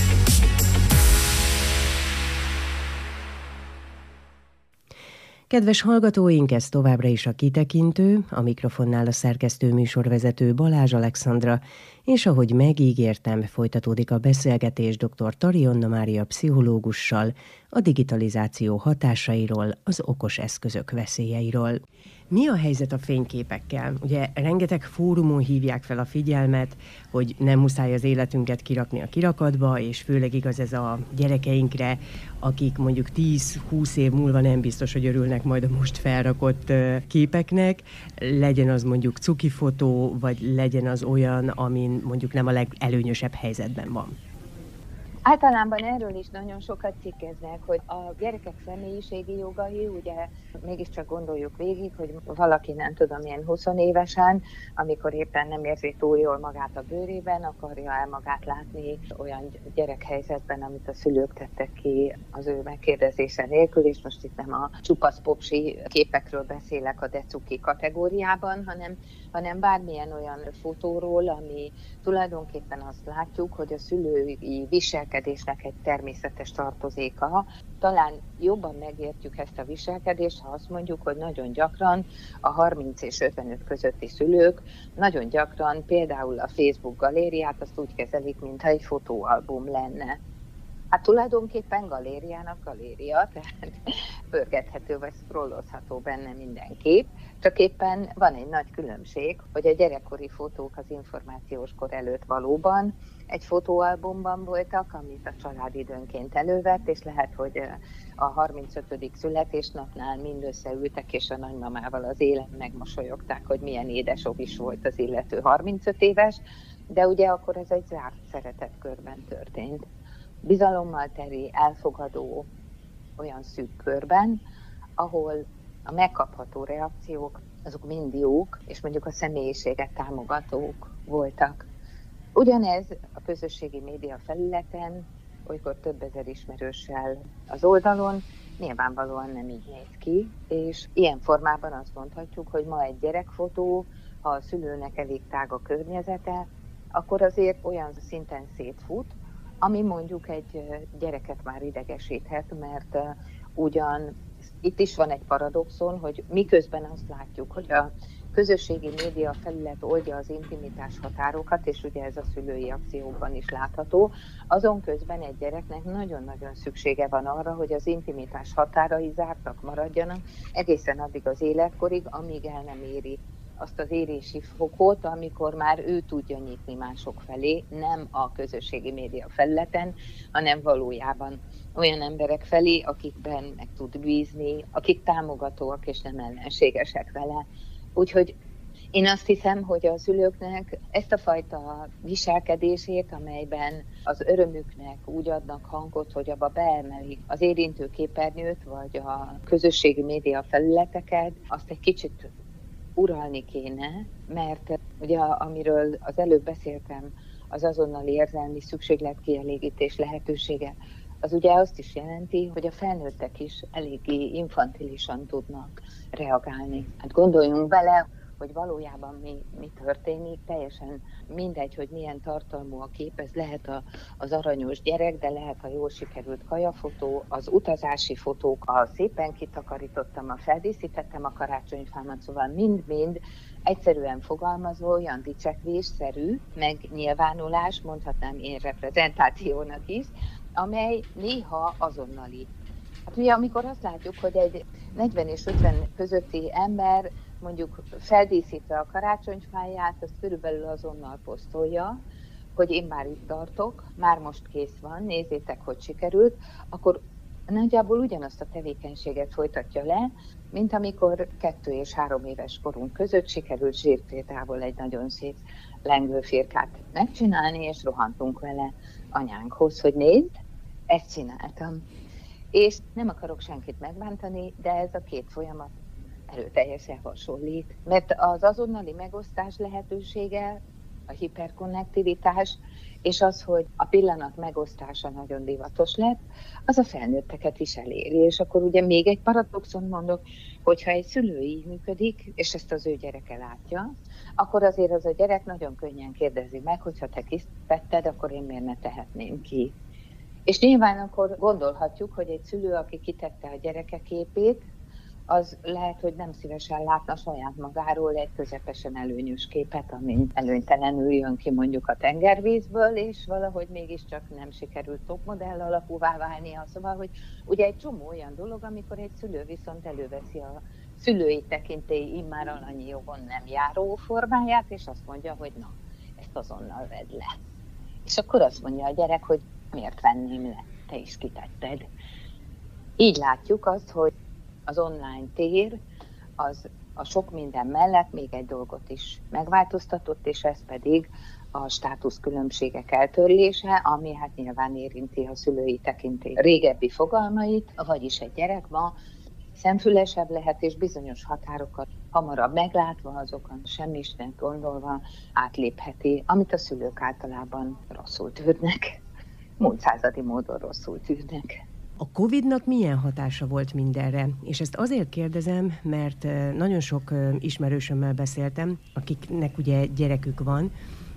Kedves hallgatóink, ez továbbra is a Kitekintő, a mikrofonnál a szerkesztő műsorvezető Balázs Alexandra, és ahogy megígértem, folytatódik a beszélgetés dr. Tari Anna Mária pszichológussal a digitalizáció hatásairól, az okos eszközök veszélyeiről. Mi a helyzet a fényképekkel? Ugye rengeteg fórumon hívják fel a figyelmet, hogy nem muszáj az életünket kirakni a kirakatba, és főleg igaz ez a gyerekeinkre, akik mondjuk 10-20 év múlva nem biztos, hogy örülnek majd a most felrakott képeknek. Legyen az mondjuk cuki fotó, vagy legyen az olyan, amin mondjuk nem a legelőnyösebb helyzetben van. Általában erről is nagyon sokat cikkeznek, hogy a gyerekek személyiségi jogai, ugye mégiscsak gondoljuk végig, hogy valaki nem tudom ilyen 20 évesen, amikor éppen nem érzi túl jól magát a bőrében, akarja el magát látni olyan gyerekhelyzetben, amit a szülők tettek ki az ő megkérdezése nélkül, és most itt nem a csupasz popsi képekről beszélek a decuki kategóriában, hanem bármilyen olyan fotóról, ami tulajdonképpen azt látjuk, hogy a szülői viselkedésnek egy természetes tartozéka. Talán jobban megértjük ezt a viselkedést, ha azt mondjuk, hogy nagyon gyakran a 30 és 55 közötti szülők nagyon gyakran például a Facebook galériát azt úgy kezelik, mintha egy fotóalbum lenne. Hát tulajdonképpen galériának galéria, tehát pörgethető vagy scrollozható benne minden kép, csak éppen van egy nagy különbség, hogy a gyerekkori fotók az információs kor előtt valóban egy fotóalbumban voltak, amit a család időnként elővett, és lehet, hogy a 35. születésnapnál mind összeültek, és a nagymamával az élen megmosolyogták, hogy milyen édesogis volt az illető 35 éves, de ugye akkor ez egy zárt szeretetkörben történt. Bizalommal teli, elfogadó, olyan szűk körben, ahol a megkapható reakciók azok mind jók, és mondjuk a személyiséget támogatók voltak. Ugyanez a közösségi média felületen, olykor több ezer ismerőssel az oldalon, nyilvánvalóan nem így néz ki, és ilyen formában azt mondhatjuk, hogy ma egy gyerekfotó, ha a szülőnek elég tág a környezete, akkor azért olyan szinten szétfut, ami mondjuk egy gyereket már idegesíthet, mert ugyan itt is van egy paradoxon, hogy miközben azt látjuk, hogy a közösségi média felület oldja az intimitás határokat, és ugye ez a szülői akciókban is látható, azon közben egy gyereknek nagyon-nagyon szüksége van arra, hogy az intimitás határai zártak maradjanak egészen addig az életkorig, amíg el nem éri azt az érési fokot, amikor már ő tudja nyitni mások felé, nem a közösségi média felületen, hanem valójában olyan emberek felé, akikben meg tud bízni, akik támogatóak és nem ellenségesek vele. Úgyhogy én azt hiszem, hogy a szülőknek ezt a fajta viselkedését, amelyben az örömüknek úgy adnak hangot, hogy abba beemelik az érintő képernyőt, vagy a közösségi média felületeket, azt egy kicsit uralni kéne, mert ugye amiről az előbb beszéltem, az azonnali érzelmi szükségletkielégítés lehetősége, az ugye azt is jelenti, hogy a felnőttek is eléggé infantilisan tudnak reagálni. Hát gondoljunk bele, hogy valójában mi történik, teljesen mindegy, hogy milyen tartalmú a kép, ez lehet az aranyos gyerek, de lehet a jól sikerült kajafotó, az utazási fotók, a szépen kitakarítottam, a feldíszítettem a karácsonyfámat, szóval mind-mind egyszerűen fogalmazva olyan dicsekvésszerű megnyilvánulás, mondhatnám én reprezentációnak is, amely néha azonnali. Hát ugye amikor azt látjuk, hogy egy 40 és 50 közötti ember mondjuk feldíszítve a karácsonyfáját, azt körülbelül azonnal posztolja, hogy én már itt tartok, már most kész van, nézzétek, hogy sikerült, akkor nagyjából ugyanazt a tevékenységet folytatja le, mint amikor 2 és 3 éves korunk között sikerült zsírkrétával egy nagyon szép lengőfirkát megcsinálni, és rohantunk vele anyánkhoz, hogy nézd, ezt csináltam. És nem akarok senkit megbántani, de ez a két folyamat erőteljesen hasonlít. Mert az azonnali megosztás lehetősége, a hiperkonnektivitás, és az, hogy a pillanat megosztása nagyon divatos lett, az a felnőtteket is eléri. És akkor ugye még egy paradoxon mondok, hogyha egy szülő így működik, és ezt az ő gyereke látja, akkor azért az a gyerek nagyon könnyen kérdezi meg, hogyha te kitetted, akkor én miért ne tehetném ki. És nyilván akkor gondolhatjuk, hogy egy szülő, aki kitette a gyereke képét, az lehet, hogy nem szívesen látna saját magáról egy közepesen előnyös képet, amin előnytelenül jön ki mondjuk a tengervízből, és valahogy mégiscsak nem sikerült topmodell alapúvá válnia. Szóval, hogy ugye egy csomó olyan dolog, amikor egy szülő viszont előveszi a szülői tekintély immár alanyi jogon nem járó formáját, és azt mondja, hogy na, ezt azonnal vedd le. És akkor azt mondja a gyerek, hogy miért venném le, te is kitetted. Így látjuk azt, hogy az online tér az a sok minden mellett még egy dolgot is megváltoztatott, és ez pedig a státuszkülönbségek eltörlése, ami hát nyilván érinti a szülői tekintély régebbi fogalmait, vagyis egy gyerek ma szemfülesebb lehet, és bizonyos határokat hamarabb meglátva, azokon semmisnek gondolva átlépheti, amit a szülők általában rosszul tűrnek, múltszázadi módon rosszul tűrnek. A Covid-nak milyen hatása volt mindenre? És ezt azért kérdezem, mert nagyon sok ismerősömmel beszéltem, akiknek ugye gyerekük van,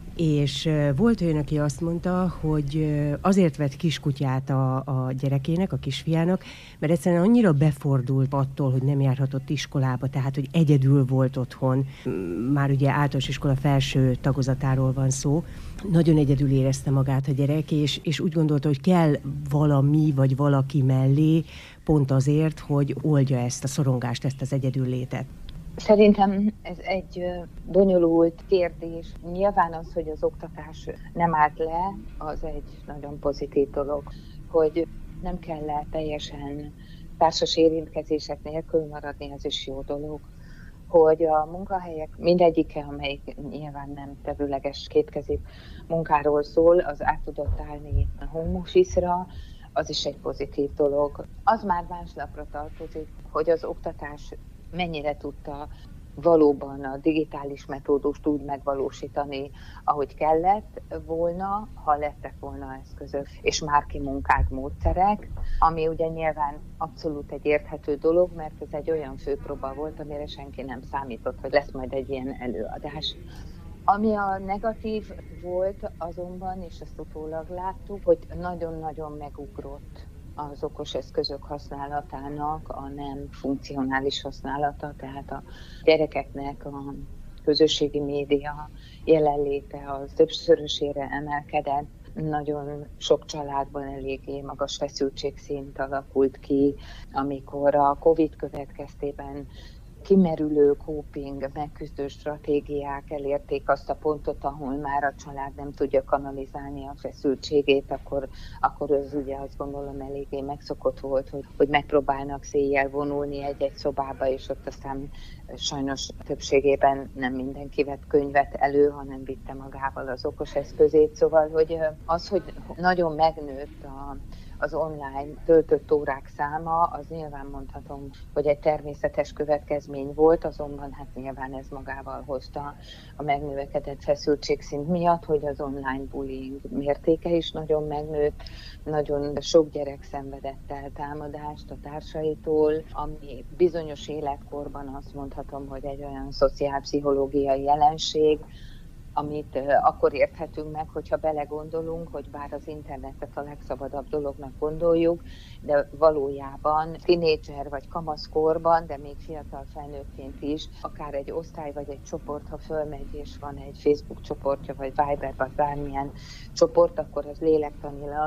és volt olyan, aki azt mondta, hogy azért vett kiskutyát a gyerekének, a kisfiának, mert egyszerűen annyira befordult attól, hogy nem járhatott iskolába, tehát hogy egyedül volt otthon, már ugye általános iskola felső tagozatáról van szó, nagyon egyedül érezte magát a gyerek, és úgy gondolta, hogy kell valami vagy valaki mellé, pont azért, hogy oldja ezt a szorongást, ezt az egyedüllétet. Szerintem ez egy bonyolult kérdés. Nyilván az, hogy az oktatás nem állt le, az egy nagyon pozitív dolog, hogy nem kell teljesen társas érintkezések nélkül maradni, az is jó dolog. Hogy a munkahelyek mindegyike, amelyik nyilván nem tevőleges kétkezi munkáról szól, az át tudott állni a home office-ra, az is egy pozitív dolog. Az már más lapra tartozik, hogy az oktatás mennyire tudta valóban a digitális metódust úgy megvalósítani, ahogy kellett volna, ha lettek volna eszközök és már kimunkált módszerek, ami ugye nyilván abszolút egy érthető dolog, mert ez egy olyan főpróba volt, amire senki nem számított, hogy lesz majd egy ilyen előadás. Ami a negatív volt azonban, és ezt utólag láttuk, hogy nagyon-nagyon megugrott az okos eszközök használatának a nem funkcionális használata, tehát a gyerekeknek a közösségi média jelenléte az többszörösére emelkedett. Nagyon sok családban eléggé magas feszültségszint alakult ki, amikor a Covid következtében kimerülő coping, megküzdő stratégiák elérték azt a pontot, ahol már a család nem tudja kanalizálni a feszültségét, akkor ez ugye azt gondolom eléggé megszokott volt, hogy megpróbálnak széjjel vonulni egy-egy szobába, és ott aztán sajnos többségében nem mindenki vett könyvet elő, hanem vitte magával az okos eszközét. Szóval, hogy az, hogy nagyon megnőtt az online töltött órák száma, az nyilván mondhatom, hogy egy természetes következmény volt, azonban hát nyilván ez magával hozta a megnövekedett feszültségszint miatt, hogy az online bullying mértéke is nagyon megnőtt, nagyon sok gyerek szenvedett el támadást a társaitól, ami bizonyos életkorban azt mondhatom, hogy egy olyan szociálpszichológiai jelenség, amit akkor érthetünk meg, hogyha belegondolunk, hogy bár az internetet a legszabadabb dolognak gondoljuk, de valójában tínédzser vagy kamaszkorban, de még fiatal felnőttként is, akár egy osztály vagy egy csoport, ha fölmegy és van egy Facebook csoportja, vagy Viber, vagy bármilyen csoport, akkor az lélektanilag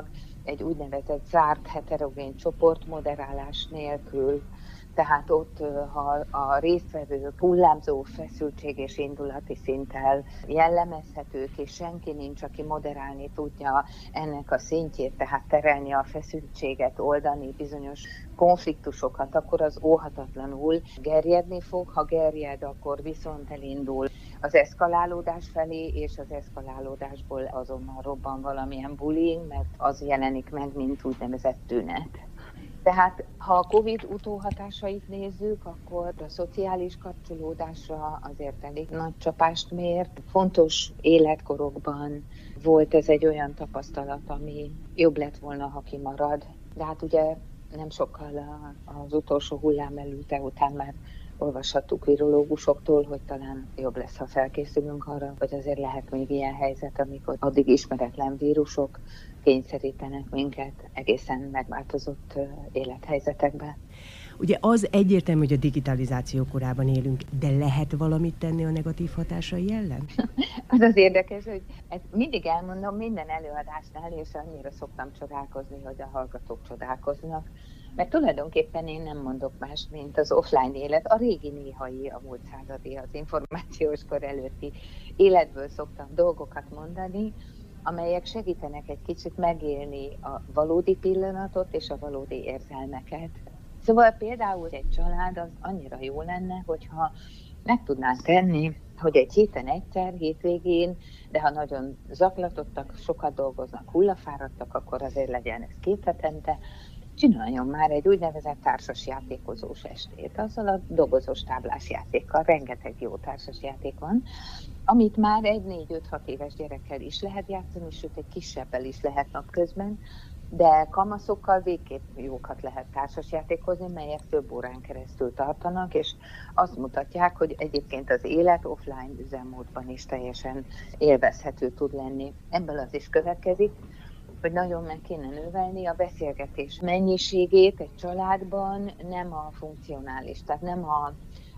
egy úgynevezett zárt heterogén csoport moderálás nélkül. Tehát ott, ha a résztvevők hullámzó feszültség és indulati szinttel jellemezhetők, és senki nincs, aki moderálni tudja ennek a szintjét, tehát terelni a feszültséget, oldani bizonyos konfliktusokat, akkor az óhatatlanul gerjedni fog. Ha gerjed, akkor viszont elindul az eszkalálódás felé, és az eszkalálódásból azonnal robban valamilyen bullying, mert az jelenik meg, mint úgynevezett tünet. Tehát ha a Covid utóhatásait nézzük, akkor a szociális kapcsolódásra azért elég nagy csapást mért. Fontos életkorokban volt ez egy olyan tapasztalat, ami jobb lett volna, ha kimarad. De hát ugye nem sokkal az utolsó hullám elülte után már olvashattuk virológusoktól, hogy talán jobb lesz, ha felkészülünk arra, hogy azért lehet még ilyen helyzet, amikor addig ismeretlen vírusok kényszerítenek minket egészen megváltozott élethelyzetekbe. Ugye az egyértelmű, hogy a digitalizáció korában élünk, de lehet valamit tenni a negatív hatásai ellen? Az érdekes, hogy ezt mindig elmondom minden előadásnál, és annyira szoktam csodálkozni, hogy a hallgatók csodálkoznak. Mert tulajdonképpen én nem mondok más, mint az offline élet, a régi néhai, a múlt századi, az információs kor előtti életből szoktam dolgokat mondani, amelyek segítenek egy kicsit megélni a valódi pillanatot és a valódi érzelmeket. Szóval például egy család az annyira jó lenne, hogyha meg tudnánk tenni, hogy egy héten egyszer, hétvégén, de ha nagyon zaklatottak, sokat dolgoznak, hullafáradtak, akkor azért legyen ez 2 hetente, csináljon már egy úgynevezett társasjátékozós estét, azzal a dobozos táblás játékkal, rengeteg jó társasjáték van, amit már egy 4-5-6 éves gyerekkel is lehet játszani, sőt egy kisebbel is lehet napközben, de kamaszokkal végképp jókat lehet társasjátékozni, melyek több órán keresztül tartanak, és azt mutatják, hogy egyébként az élet offline üzemmódban is teljesen élvezhető tud lenni. Ebből az is következik, hogy nagyon meg kéne növelni a beszélgetés mennyiségét egy családban, nem a funkcionális, tehát nem a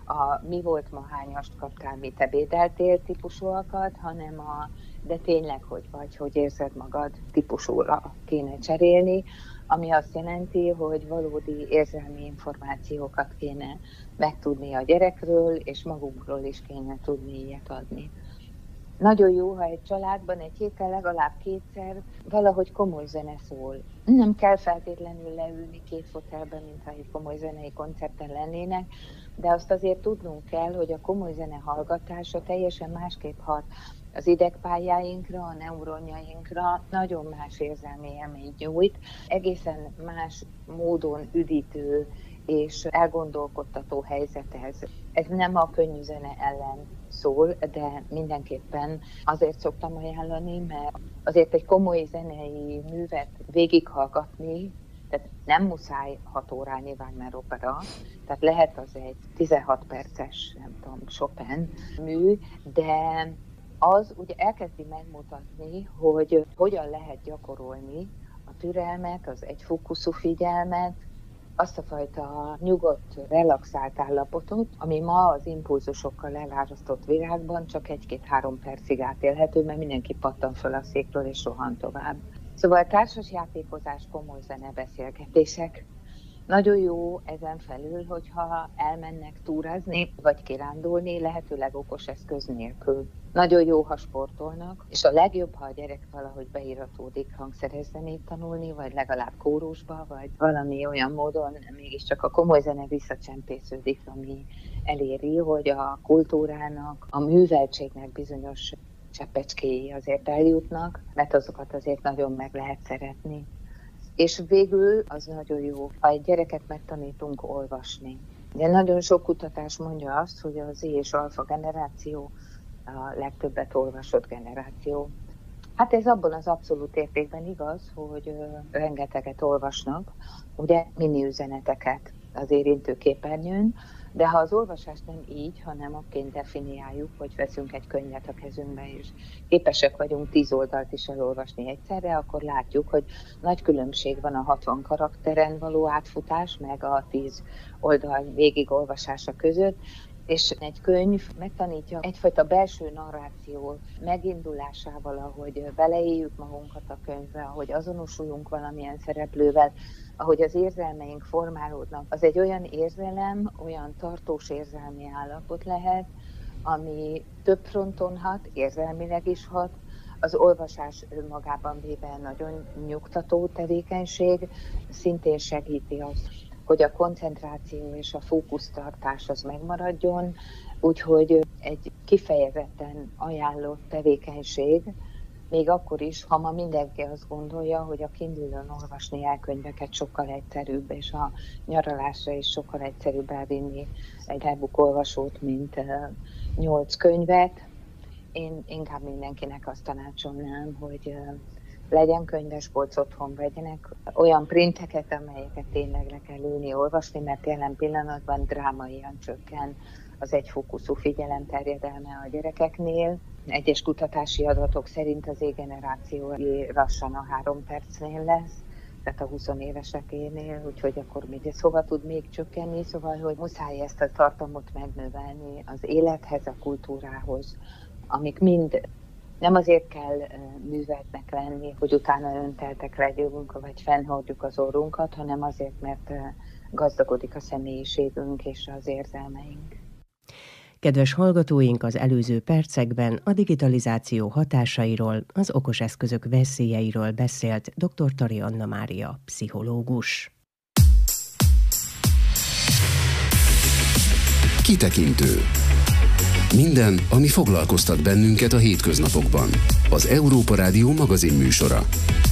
mi volt ma, hányast kaptál, mit ebédeltél típusúakat, hanem de tényleg hogy vagy, hogy érzed magad típusúra kéne cserélni, ami azt jelenti, hogy valódi érzelmi információkat kéne megtudni a gyerekről, és magunkról is kéne tudni ilyet adni. Nagyon jó, ha egy családban egy héten legalább 2-szer valahogy komoly zene szól. Nem kell feltétlenül leülni 2 fotelben, mintha egy komoly zenei koncerten lennének, de azt azért tudnunk kell, hogy a komoly zene hallgatása teljesen másképp hat az idegpályáinkra, a neuronjainkra, nagyon más érzelmi élményt nyújt, egészen más módon üdítő és elgondolkodtató helyzet ez. Ez nem a könnyű zene ellen szól, de mindenképpen azért szoktam ajánlani, mert azért egy komoly zenei művet végighallgatni, tehát nem muszáj 6 órányi Wagner opera, tehát lehet az egy 16 perces, nem tudom, Chopin mű, de az ugye elkezdi megmutatni, hogy hogyan lehet gyakorolni a türelmet, az egyfókuszú figyelmet, azt a fajta nyugodt, relaxált állapotot, ami ma az impulzusokkal elárasztott világban csak 1-2-3 percig átélhető, mert mindenki pattan föl a székről és rohan tovább. Szóval társasjátékozás, komoly zenebeszélgetések. Nagyon jó ezen felül, hogyha elmennek túrázni, vagy kirándulni, lehetőleg okos eszköz nélkül. Nagyon jó, ha sportolnak, és a legjobb, ha a gyerek valahogy beiratódik hangszerzenét tanulni, vagy legalább kórusba, vagy valami olyan módon mégiscsak a komoly zene visszacsempésződik, ami eléri, hogy a kultúrának, a műveltségnek bizonyos cseppecskéi azért eljutnak, mert azokat azért nagyon meg lehet szeretni. És végül az nagyon jó, ha egy gyereket megtanítunk olvasni. De nagyon sok kutatás mondja azt, hogy az Z és alfa generáció a legtöbbet olvasott generáció. Hát ez abban az abszolút értékben igaz, hogy rengeteget olvasnak, ugye mini üzeneteket az érintőképernyőn, de ha az olvasást nem így, hanem akként definiáljuk, hogy veszünk egy könyvet a kezünkbe, és képesek vagyunk 10 oldalt is elolvasni egyszerre, akkor látjuk, hogy nagy különbség van a 60 karakteren való átfutás, meg a 10 oldal végigolvasása között, És egy könyv megtanítja egyfajta belső narráció megindulásával, ahogy beleéljük magunkat a könyvbe, ahogy azonosuljunk valamilyen szereplővel, ahogy az érzelmeink formálódnak. Az egy olyan érzelem, olyan tartós érzelmi állapot lehet, ami több fronton hat, érzelmileg is hat. Az olvasás önmagában véve nagyon nyugtató tevékenység, szintén segíti azt, hogy a koncentráció és a fókusztartás az megmaradjon, úgyhogy egy kifejezetten ajánlott tevékenység, még akkor is, ha ma mindenki azt gondolja, hogy a Kindle-ön olvasni elkönyveket sokkal egyszerűbb, és a nyaralásra is sokkal egyszerűbb elvinni egy e-book olvasót, mint 8 könyvet. Én inkább mindenkinek azt tanácsolnám, hogy legyen könyvespolc otthon, vegyenek olyan printeket, amelyeket tényleg le kell ülni, olvasni, mert jelen pillanatban drámaian csökken az egyfókuszú figyelem terjedelme a gyerekeknél. Egyes kutatási adatok szerint az E-generáció lassan a 3 percnél lesz, tehát a 20 évesekénél, úgyhogy akkor még hova tud még csökkenni, szóval, hogy muszáj ezt a tartalmot megnövelni az élethez, a kultúrához, amik mind nem azért kell műveltnek lenni, hogy utána önteltek legyünk, vagy fennhordjuk az orrunkat, hanem azért, mert gazdagodik a személyiségünk és az érzelmeink. Kedves hallgatóink, az előző percekben a digitalizáció hatásairól, az okos eszközök veszélyeiről beszélt dr. Tari Anna Mária, pszichológus. Kitekintő. Minden, ami foglalkoztat bennünket a hétköznapokban. Az Európa Rádió magazinműsora.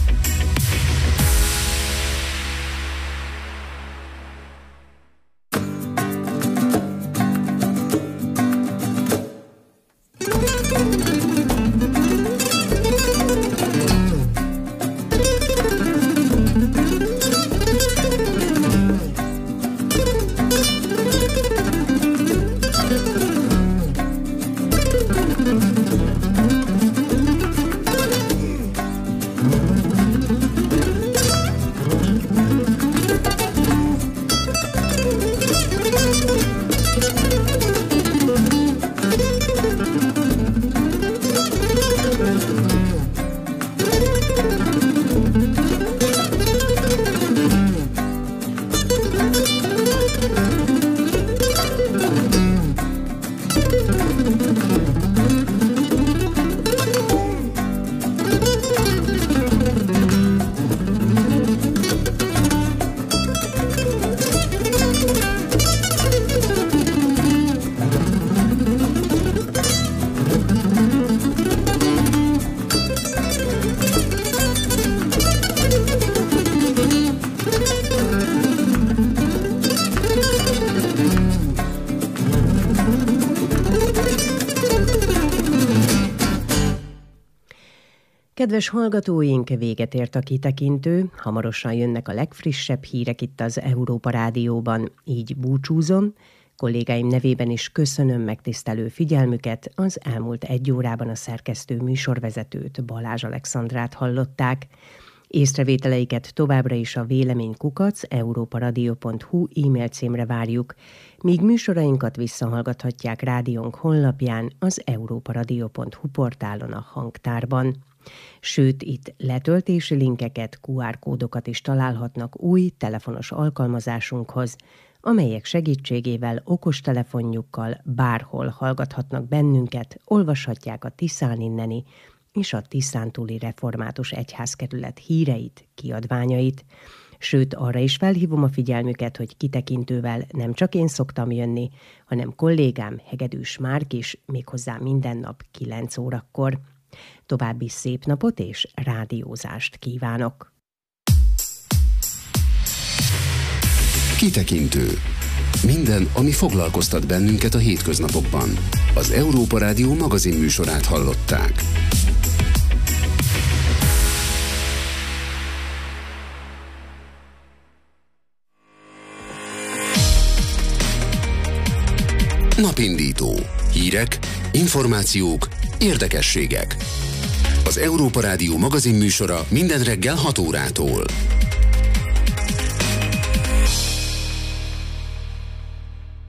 Kedves hallgatóink, véget ért a kitekintő, hamarosan jönnek a legfrissebb hírek itt az Európa Rádióban, így búcsúzom. Kollégáim nevében is köszönöm megtisztelő figyelmüket, az elmúlt 1 órában a szerkesztő műsorvezetőt, Balázs Alexandrát hallották. Észrevételeiket továbbra is a vélemény@europaradio.hu e-mail címre várjuk, míg műsorainkat visszahallgathatják rádiónk honlapján, az europaradio.hu portálon a hangtárban. Sőt, itt letöltési linkeket, QR kódokat is találhatnak új telefonos alkalmazásunkhoz, amelyek segítségével okostelefonjukkal bárhol hallgathatnak bennünket, olvashatják a Tiszán inneni és a Tiszántúli Református Egyházkerület híreit, kiadványait. Sőt, arra is felhívom a figyelmüket, hogy kitekintővel nem csak én szoktam jönni, hanem kollégám Hegedűs Márk is, méghozzá minden nap 9 órakor. További szép napot és rádiózást kívánok! Kitekintő. Minden, ami foglalkoztat bennünket a hétköznapokban. Az Európa Rádió magazinműsorát hallották. Napindító. Hírek, információk, érdekességek. Az Európa Rádió magazinműsora minden reggel 6 órától.